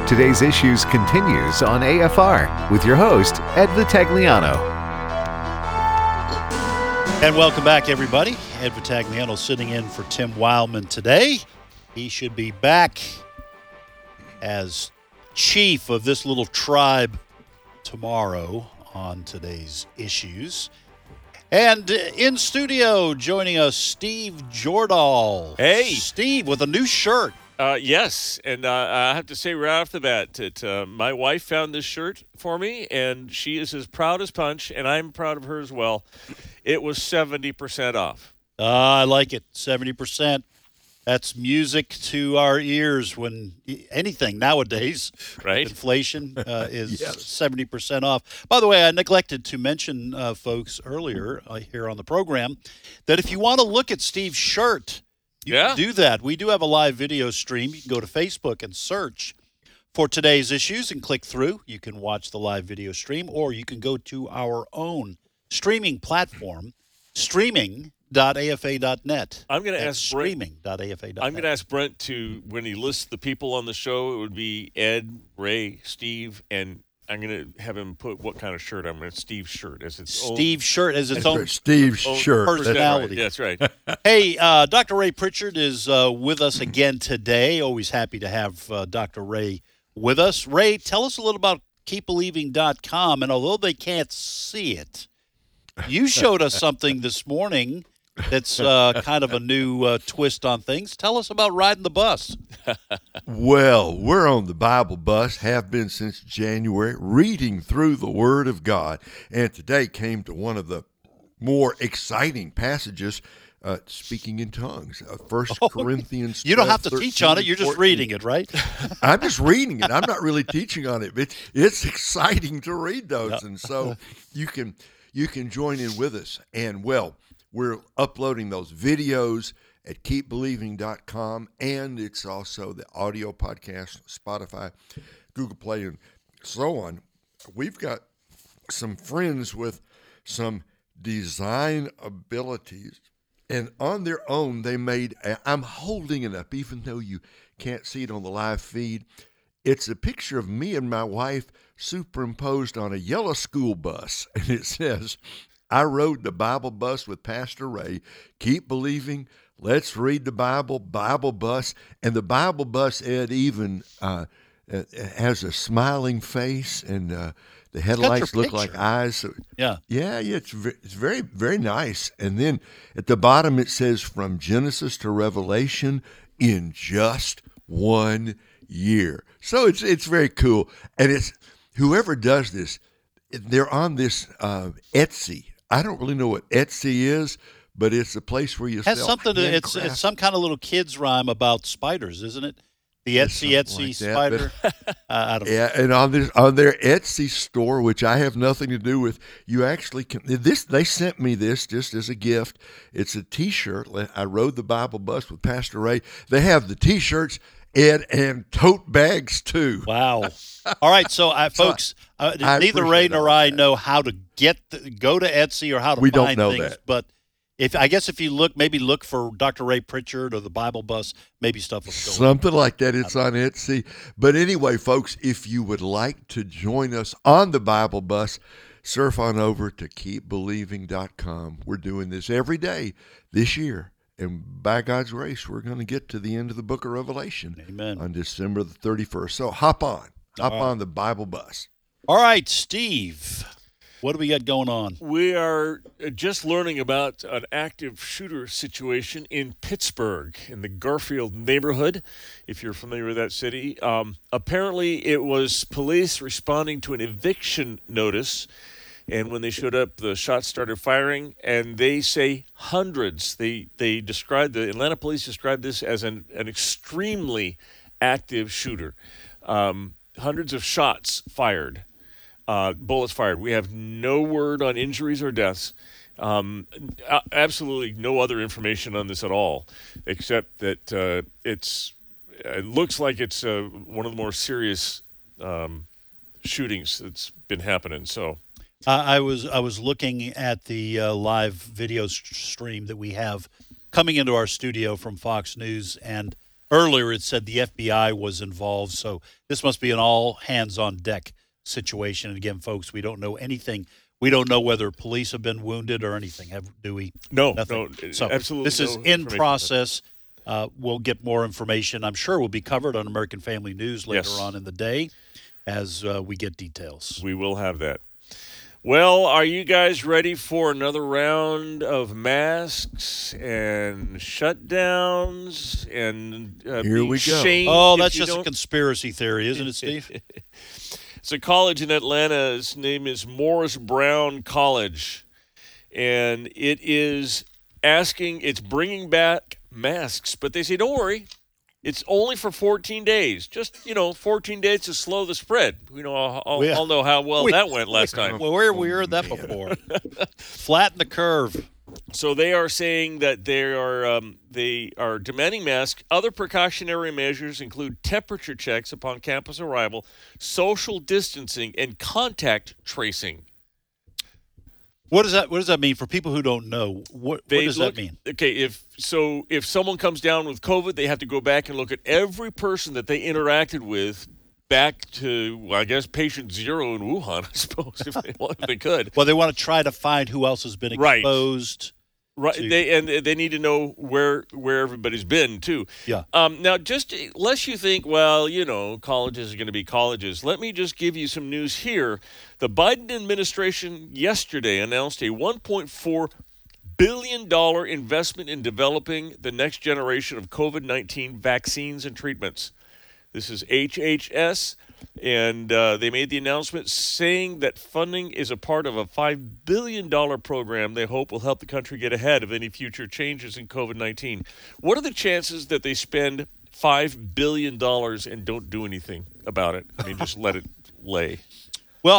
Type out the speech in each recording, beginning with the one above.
Today's Issues continues on AFR with your host, Ed Vitagliano. And welcome back, everybody. Ed Vitagliano sitting in for Tim Wildman today. He should be back as chief of this little tribe tomorrow on Today's Issues. And in studio, joining us, Steve Jordahl. Hey. Steve, with a new shirt. Yes, and I have to say right off the bat that my wife found this shirt for me, and she is as proud as punch, and I'm proud of her as well. It was 70% off. I like it, 70%. That's music to our ears when anything nowadays, right? Inflation is 70% off. By the way, I neglected to mention, folks, earlier here on the program, that if you want to look at Steve's shirt, you can do that. We do have a live video stream. You can go to Facebook and search for Today's Issues and click through. You can watch the live video stream, or you can go to our own streaming platform, streaming.afa.net. I'm going to ask streaming.afa.net. I'm going to ask Brent to, when he lists the people on the show, it would be Ed, Ray, Steve, and I'm going to have him put what kind of shirt I'm going to Steve's shirt as its Steve's shirt as its own Steve's shirt personality. That's right. Hey, Dr. Ray Pritchard is with us again today. Always happy to have Dr. Ray with us. Ray, tell us a little about keepbelieving.com, and although they can't see it, you showed us something this morning that's kind of a new twist on things. Tell us about riding the bus. Well, we're on the Bible bus, have been since January, reading through the Word of God. And today came to one of the more exciting passages, speaking in tongues, 1 Corinthians 12, You don't have to 13, teach on it. You're just 14. reading it, right? I'm just reading it. I'm not really teaching on it. It's exciting to read those. And so you can join in with us. And, well, we're uploading those videos at keepbelieving.com, and it's also the audio podcast, Spotify, Google Play, and so on. We've got some friends with some design abilities, and on their own, they made I'm holding it up, even though you can't see it on the live feed. It's a picture of me and my wife superimposed on a yellow school bus, and it says, I rode the Bible bus with Pastor Ray. Keep believing. Let's read the Bible, Bible bus. And the Bible bus, Ed, even has a smiling face, and the headlights look like eyes. So, Yeah, it's very, very nice. And then at the bottom it says, from Genesis to Revelation in just 1 year. So it's very cool. And it's whoever does this, they're on this Etsy. I don't really know what Etsy is, but it's a place where you has sell something. It's some kind of little kids rhyme about spiders, isn't it? The Etsy like spider. I don't know. Yeah, and on their Etsy store, which I have nothing to do with, you actually can. They sent me this just as a gift. It's a T-shirt. I rode the Bible bus with Pastor Ray. They have the T-shirts, Ed, and tote bags too. Wow. All right, so folks, neither Ray nor I know how to go to Etsy or how to find things. That. But if you look for Dr. Ray Pritchard or the Bible Bus, maybe stuff will show up. Something like that. It's on Etsy. But anyway, folks, if you would like to join us on the Bible Bus, surf on over to keepbelieving.com. We're doing this every day this year. And by God's grace, we're going to get to the end of the book of Revelation. Amen. On December the 31st. So hop on the Bible bus. All right, Steve, what do we got going on? We are just learning about an active shooter situation in Pittsburgh, in the Garfield neighborhood, if you're familiar with that city. Apparently, it was police responding to an eviction notice. And when they showed up, the shots started firing, and they say hundreds. The Atlanta police described this as an extremely active shooter. Hundreds of shots fired, bullets fired. We have no word on injuries or deaths. Absolutely no other information on this at all, except that it looks like it's one of the more serious shootings that's been happening. So. I was looking at the live video stream that we have coming into our studio from Fox News, and earlier it said the FBI was involved. So this must be an all hands on deck situation. And again, folks, we don't know anything. We don't know whether police have been wounded or anything. Do we? No, Nothing. no, So absolutely. this is in process. We'll get more information. I'm sure will be covered on American Family News later on in the day as we get details. We will have that. Well, are you guys ready for another round of masks and shutdowns and Here we go. Oh, that's just a conspiracy theory, isn't it, Steve? It's a college in Atlanta. Its name is Morris Brown College, and it's bringing back masks, but they say, don't worry. It's only for 14 days. Just, 14 days to slow the spread. I'll know how well that went last time. Well, where we heard that before. Flatten the curve. So they are saying that they are demanding masks. Other precautionary measures include temperature checks upon campus arrival, social distancing, and contact tracing. What does that mean for people who don't know? What does that mean? Okay, if someone comes down with COVID, they have to go back and look at every person that they interacted with back to, I guess, patient zero in Wuhan, I suppose, if they could. Well, they want to try to find who else has been exposed. Right. They need to know where everybody's been too. Yeah. Now, just lest you think, well, colleges are going to be colleges. Let me just give you some news here. The Biden administration yesterday announced a $1.4 billion investment in developing the next generation of COVID-19 vaccines and treatments. This is HHS. And they made the announcement saying that funding is a part of a $5 billion program they hope will help the country get ahead of any future changes in COVID-19. What are the chances that they spend $5 billion and don't do anything about it? I mean, just let it lay. Well,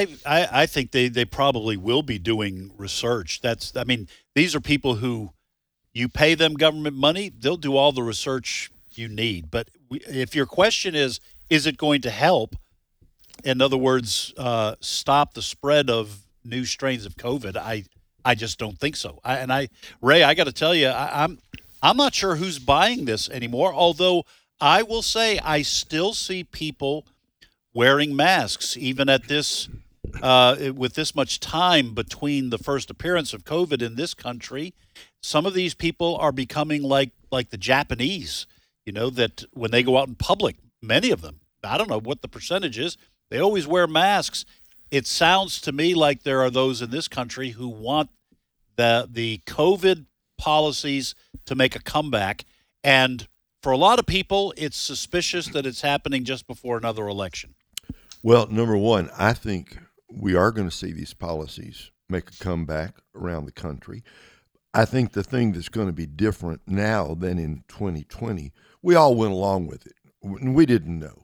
I think they probably will be doing research. These are people who you pay them government money, they'll do all the research you need. But if your question is it going to help? In other words, stop the spread of new strains of COVID? I just don't think so. Ray, I got to tell you, I'm not sure who's buying this anymore. Although I will say, I still see people wearing masks, even at this with this much time between the first appearance of COVID in this country. Some of these people are becoming like the Japanese. That when they go out in public, many of them, I don't know what the percentage is, they always wear masks. It sounds to me like there are those in this country who want the COVID policies to make a comeback. And for a lot of people, it's suspicious that it's happening just before another election. Well, number one, I think we are going to see these policies make a comeback around the country. I think the thing that's going to be different now than in 2020, we all went along with it. We didn't know.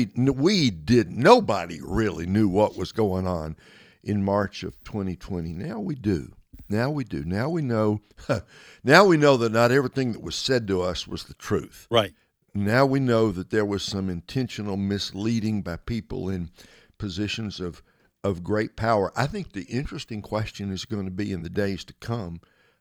Nobody really knew what was going on in March of 2020. Now we do. Now we know. Now we know that not everything that was said to us was the truth. Right. Now we know that there was some intentional misleading by people in positions of great power. I think the interesting question is going to be in the days to come,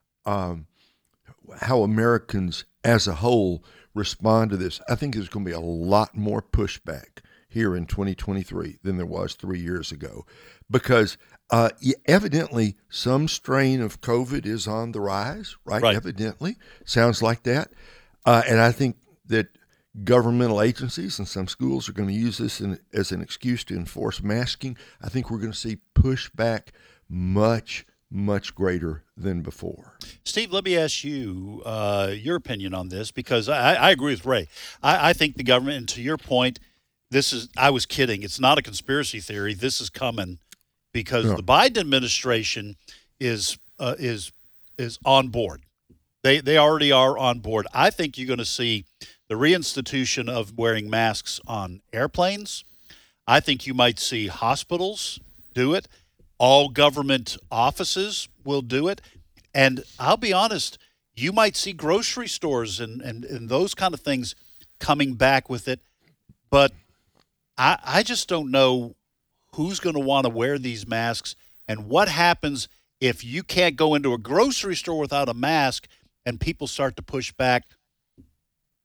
how Americans as a whole respond to this. I think there's going to be a lot more pushback here in 2023 than there was 3 years ago, because evidently some strain of COVID is on the rise, right? Evidently. Sounds like that. And I think that governmental agencies and some schools are going to use this as an excuse to enforce masking. I think we're going to see pushback much greater than before. Steve, let me ask you your opinion on this, because I agree with Ray. I think the government, and to your point, I was kidding. It's not a conspiracy theory. This is coming because the Biden administration is on board. They already are on board. I think you're going to see the reinstitution of wearing masks on airplanes. I think you might see hospitals do it. All government offices will do it. And I'll be honest, you might see grocery stores and those kind of things coming back with it. But I just don't know who's going to want to wear these masks and what happens if you can't go into a grocery store without a mask and people start to push back.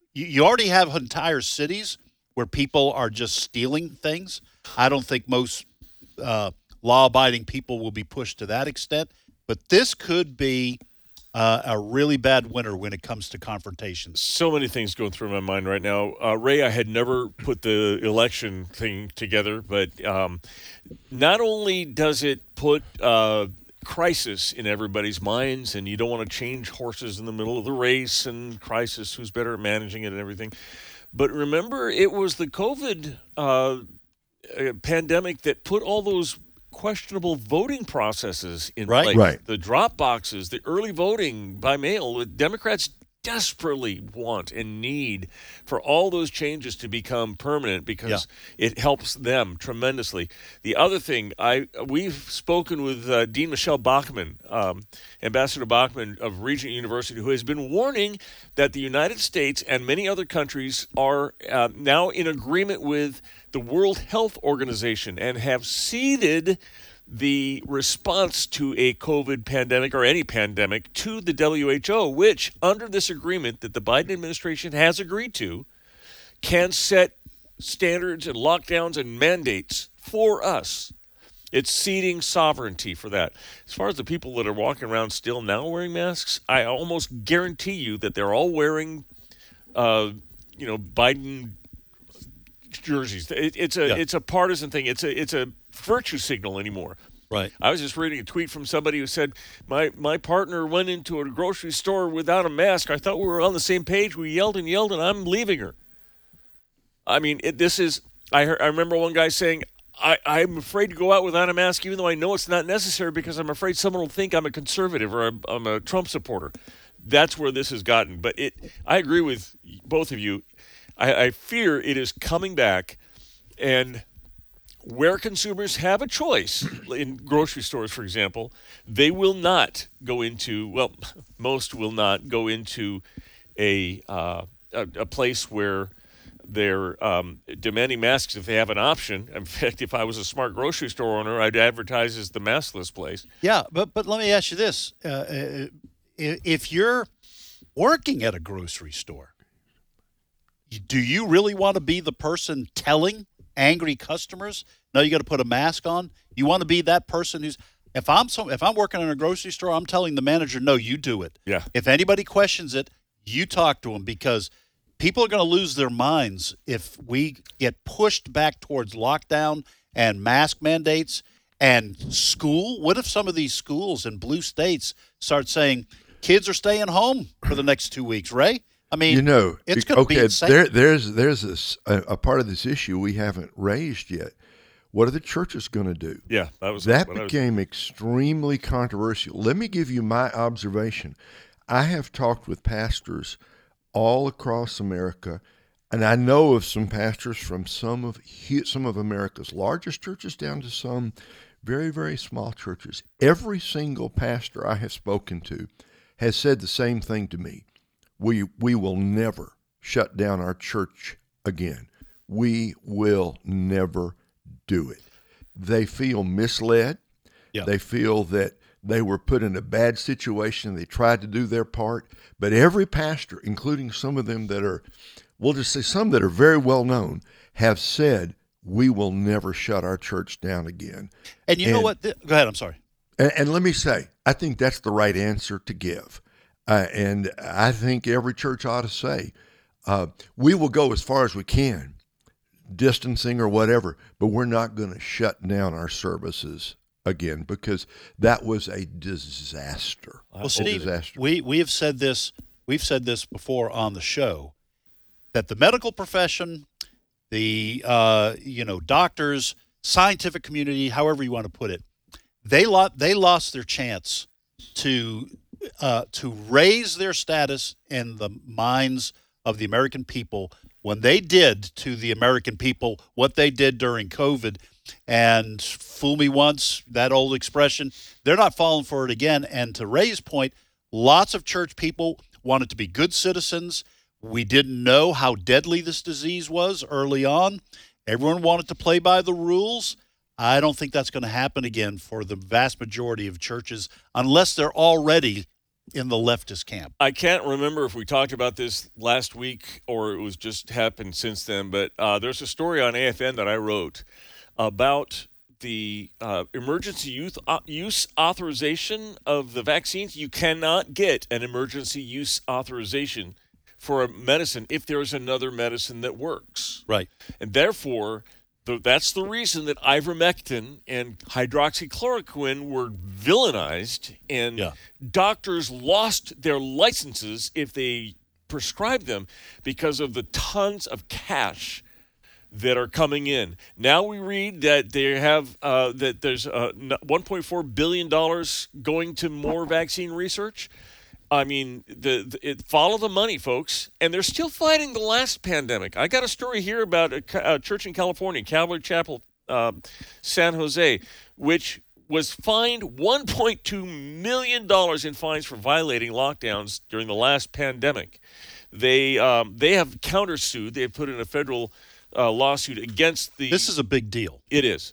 you already have entire cities where people are just stealing things. I don't think most law-abiding people will be pushed to that extent, but this could be a really bad winter when it comes to confrontations. So many things going through my mind right now. Ray, I had never put the election thing together, but not only does it put crisis in everybody's minds, and you don't want to change horses in the middle of the race, and crisis, who's better at managing it and everything. But remember, it was the COVID pandemic that put all those questionable voting processes in place. Right. The drop boxes, the early voting by mail. Democrats desperately want and need for all those changes to become permanent because it helps them tremendously. The other thing, we've spoken with Dean Michelle Bachmann, Ambassador Bachmann of Regent University, who has been warning that the United States and many other countries are now in agreement with the World Health Organization and have ceded the response to a COVID pandemic or any pandemic to the WHO, which, under this agreement that the Biden administration has agreed to, can set standards and lockdowns and mandates for us. It's ceding sovereignty for that. As far as the people that are walking around still now wearing masks, I almost guarantee you that they're all wearing, Biden jerseys. It's a partisan thing. It's a virtue signal anymore. Right. I was just reading a tweet from somebody who said, my partner went into a grocery store without a mask. I thought we were on the same page. We yelled and yelled, and I'm leaving her. I mean, I remember one guy saying, I'm afraid to go out without a mask, even though I know it's not necessary because I'm afraid someone will think I'm a conservative or I'm a Trump supporter. That's where this has gotten. But I agree with both of you. I fear it is coming back, and where consumers have a choice, in grocery stores, for example, they will not go into, most will not go into a place where they're demanding masks if they have an option. In fact, if I was a smart grocery store owner, I'd advertise as the maskless place. Yeah, but let me ask you this. If you're working at a grocery store, do you really want to be the person telling angry customers, no, you got to put a mask on? You want to be that person who's, if I'm working in a grocery store, I'm telling the manager, no, you do it. Yeah. If anybody questions it, you talk to them, because people are going to lose their minds if we get pushed back towards lockdown and mask mandates and school. What if some of these schools in blue states start saying kids are staying home for the next 2 weeks, Ray? I mean, it's going to be insane. There's a part of this issue we haven't raised yet. What are the churches going to do? Yeah, that became extremely controversial. Let me give you my observation. I have talked with pastors all across America, and I know of some pastors from some of America's largest churches down to some very, very small churches. Every single pastor I have spoken to has said the same thing to me. We will never shut down our church again. We will never do it. They feel misled. Yeah. They feel that they were put in a bad situation. They tried to do their part. But every pastor, including some of them that are, we'll just say some that are very well known, have said, we will never shut our church down again. And you know what? Go ahead. I'm sorry. And let me say, I think that's the right answer to give. And I think every church ought to say, we will go as far as we can, distancing or whatever, but we're not going to shut down our services again, because that was a disaster. Well, Steve, we have said this. We've said this before on the show, that the medical profession, the doctors, scientific community, however you want to put it, they lost their chance to raise their status in the minds of the American people when they did to the American people what they did during COVID. And fool me once, that old expression, they're not falling for it again. And to Ray's point, lots of church people wanted to be good citizens. We didn't know how deadly this disease was early on. Everyone wanted to play by the rules. I don't think that's going to happen again for the vast majority of churches, unless they're already in the leftist camp. I can't remember if we talked about this last week or it was just happened since then, but there's a story on AFN that I wrote about the emergency use authorization of the vaccines. You cannot get an emergency use authorization for a medicine if there's another medicine that works. Right. And therefore, that's the reason that ivermectin and hydroxychloroquine were villainized, and doctors lost their licenses if they prescribed them because of the tons of cash that are coming in. Now we read that they have that there's $1.4 billion going to more vaccine research. I mean, follow the money, folks. And they're still fighting the last pandemic. I got a story here about a church in California, Calvary Chapel, San Jose, which was fined $1.2 million in fines for violating lockdowns during the last pandemic. They have countersued. They have put in a federal lawsuit against the... This is a big deal. It is.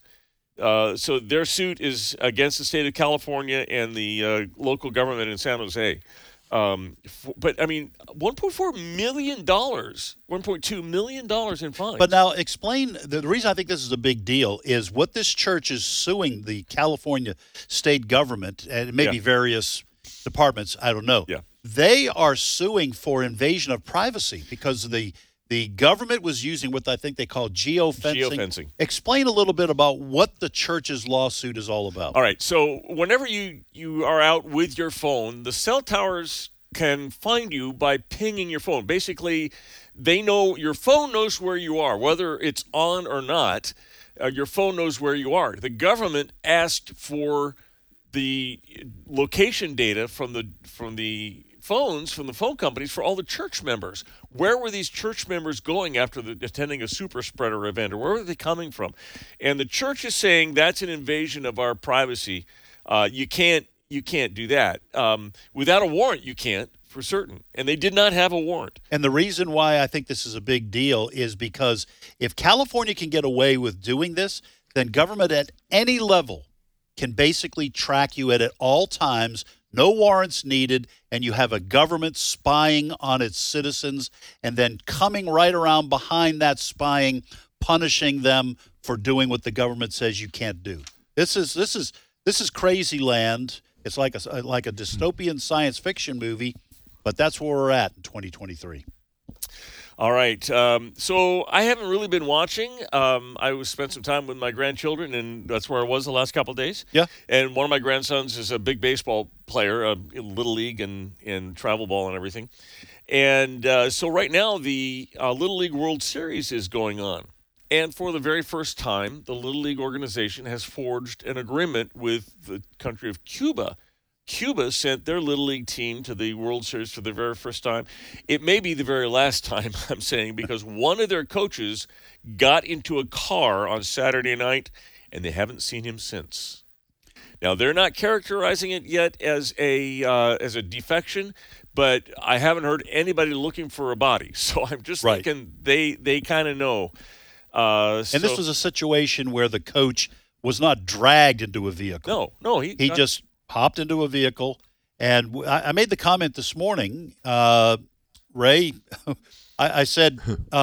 So their suit is against the state of California and the local government in San Jose. But, I mean, $1.4 million, $1.2 million in fines. But now explain, the reason I think this is a big deal is what this church is suing the California state government, and maybe various departments, I don't know. Yeah. They are suing for invasion of privacy because the government was using what I think they call geofencing. Explain a little bit about what the church's lawsuit is all about. All right. So whenever you are out with your phone, the cell towers can find you by pinging your phone. Basically, they know your phone knows where you are, whether it's on or not. Your phone knows where you are. The government asked for the location data from the phones from the phone companies for all the church members. Where were these church members going after attending a super spreader event, or where were they coming from? And the church is saying that's an invasion of our privacy. You can't do that. Without a warrant, you can't, for certain. And they did not have a warrant. And the reason why I think this is a big deal is because if California can get away with doing this, then government at any level can basically track you at all times. No warrants needed, and you have a government spying on its citizens and then coming right around behind that spying, punishing them for doing what the government says you can't do. This is crazy land. It's like a dystopian science fiction movie, but that's where we're at in 2023. All right. So I haven't really been watching. I spent some time with my grandchildren, and that's where I was the last couple of days. Yeah. And one of my grandsons is a big baseball player, in Little League and travel ball and everything. And so right now the Little League World Series is going on. And for the very first time, the Little League organization has forged an agreement with the country of Cuba. Cuba sent their Little League team to the World Series for the very first time. It may be the very last time, I'm saying, because one of their coaches got into a car on Saturday night, and they haven't seen him since. Now, they're not characterizing it yet as a defection, but I haven't heard anybody looking for a body. So I'm just thinking they kind of know. And this was a situation where the coach was not dragged into a vehicle. No, he just hopped into a vehicle. And I made the comment this morning, Ray, I said,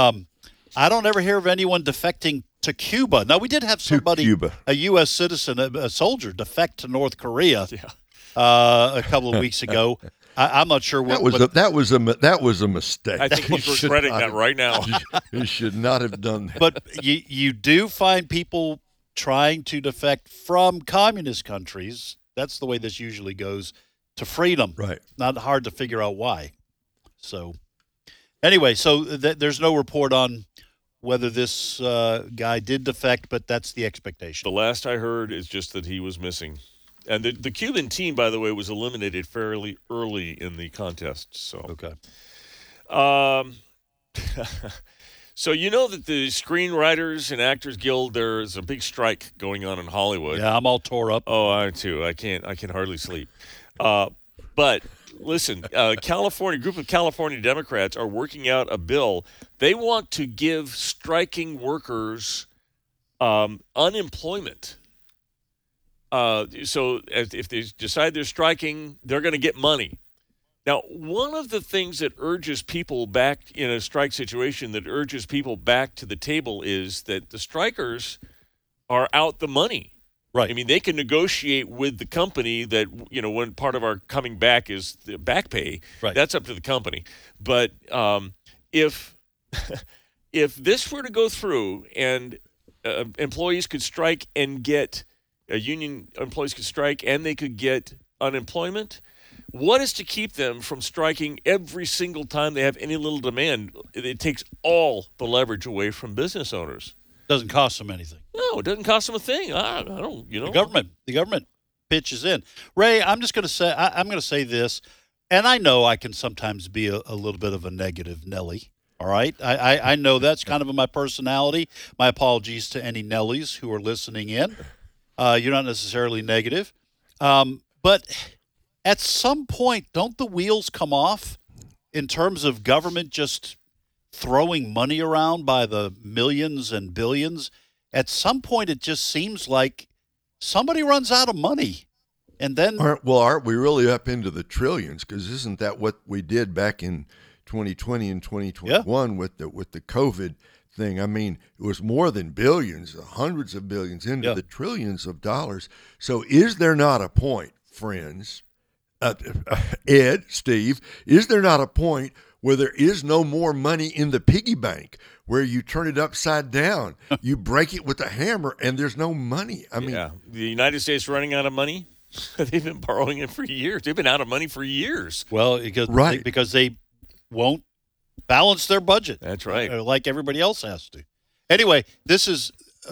I don't ever hear of anyone defecting to Cuba. Now, we did have somebody, a U.S. citizen, a soldier, defect to North Korea a couple of weeks ago. I'm not sure what that was a mistake. I think he's regretting that right now. He should not have done that. But you do find people trying to defect from communist countries. That's the way this usually goes, to freedom. Right. Not hard to figure out why. So anyway, there's no report on whether this guy did defect, but that's the expectation. The last I heard is just that he was missing. And the Cuban team, by the way, was eliminated fairly early in the contest. So okay. So you know that the Screenwriters and Actors Guild, there's a big strike going on in Hollywood. Yeah, I'm all tore up. Oh, I too. I can hardly sleep. But listen, group of California Democrats are working out a bill. They want to give striking workers unemployment. So if they decide they're striking, they're going to get money. Now, one of the things that urges people back in a strike situation, that urges people back to the table, is that the strikers are out the money. Right. I mean, they can negotiate with the company that, when part of our coming back is the back pay, Right. That's up to the company. But if this were to go through and employees could strike and get union employees could strike and they could get unemployment, what is to keep them from striking every single time they have any little demand? It takes all the leverage away from business owners. Doesn't cost them anything. No, it doesn't cost them a thing. I don't, The government pitches in. Ray, I'm just going to say, I'm going to say this, and I know I can sometimes be a little bit of a negative Nelly. All right, I know that's kind of my personality. My apologies to any Nellies who are listening in. You're not necessarily negative, but at some point, don't the wheels come off in terms of government just throwing money around by the millions and billions? At some point, it just seems like somebody runs out of money. And then, aren't we really up into the trillions? Because isn't that what we did back in 2020 and 2021 with the COVID thing? I mean, it was more than billions, hundreds of billions, into the trillions of dollars. So is there not a point, friends, Ed, Steve, is there not a point where there is no more money in the piggy bank, where you turn it upside down, you break it with a hammer, and there's no money? I mean, the United States running out of money. They've been borrowing it for years. They've been out of money for years. Well, because they won't balance their budget. That's right. Like everybody else has to. Anyway, this is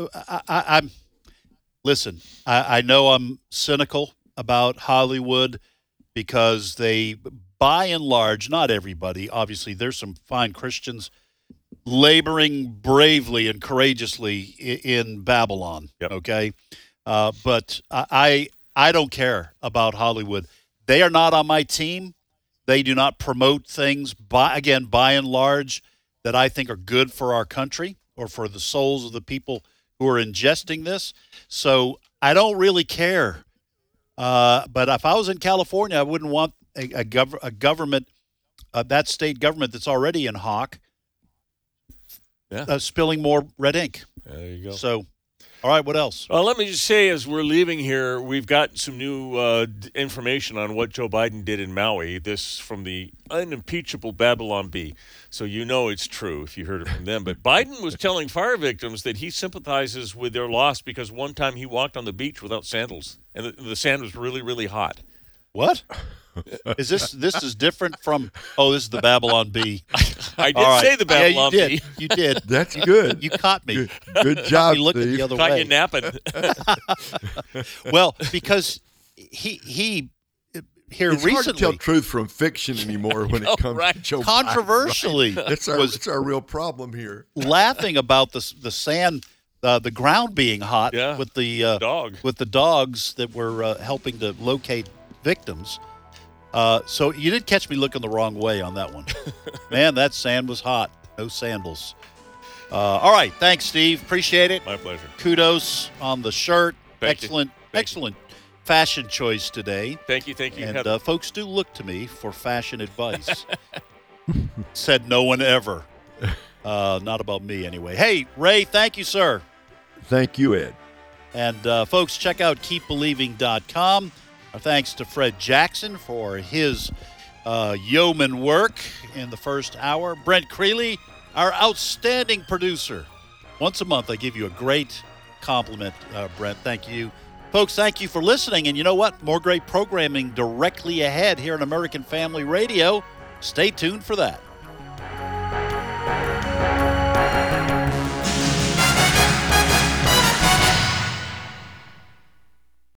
listen, I know I'm cynical about Hollywood because they, by and large, not everybody, obviously there's some fine Christians laboring bravely and courageously in Babylon, okay? But I don't care about Hollywood. They are not on my team. They do not promote things, by and large, that I think are good for our country or for the souls of the people who are ingesting this. So I don't really care. But if I was in California, I wouldn't want a government, that state government that's already in hock, spilling more red ink. There you go. So, all right, what else? Let me just say, as we're leaving here, we've got some new information on what Joe Biden did in Maui. This from the unimpeachable Babylon Bee. So you know it's true if you heard it from them. But Biden was telling fire victims that he sympathizes with their loss because one time he walked on the beach without sandals, and the sand was really, really hot. What? Is this is different from, this is the Babylon Bee. I did say the Babylon Bee. Bee. You did. That's good. You caught me. Good job, you looked Steve. the other Caught way. you napping. Well, because he here it's recently, hard to tell truth from fiction anymore when it comes to Joe controversially, Biden, right? That's our real problem here. laughing about the sand, the ground being hot with the dogs that were helping to locate victims. So you did catch me looking the wrong way on that one. Man, that sand was hot. No sandals. All right. Thanks, Steve. Appreciate it. My pleasure. Kudos on the shirt. Thank you. Excellent fashion choice today. Thank you. And folks do look to me for fashion advice. Said no one ever. Not about me anyway. Hey, Ray, thank you, sir. Thank you, Ed. And folks, check out keepbelieving.com. Our thanks to Fred Jackson for his yeoman work in the first hour. Brent Creeley, our outstanding producer. Once a month, I give you a great compliment, Brent. Thank you. Folks, thank you for listening. And you know what? More great programming directly ahead here on American Family Radio. Stay tuned for that.